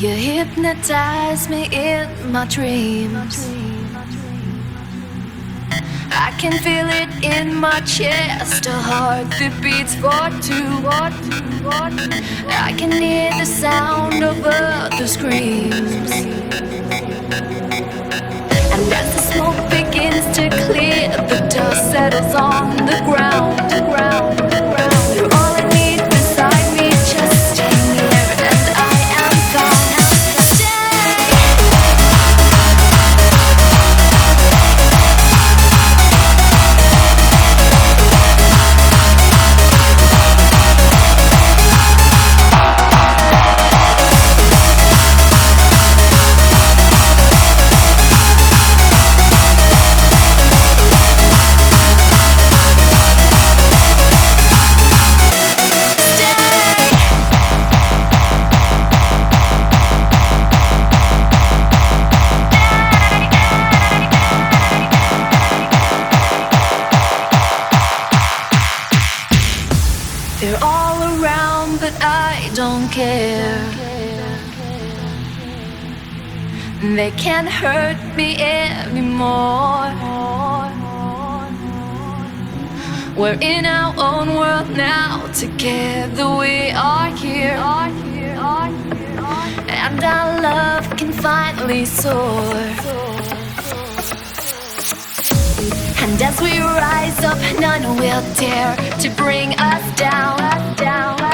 You hypnotize me in my dreams. I can feel it in my chest. A heart that beats for two. I can hear the sound of other screams. And as the smoke begins to clear, the dust settles on the ground. You're all I need beside me, just stay near, and I am gone. They're all around, but I don't care. They can't hurt me anymore. We're in our own world now. Together we are here. And our love can finally soar. And as we rise up, none will dare to bring us down.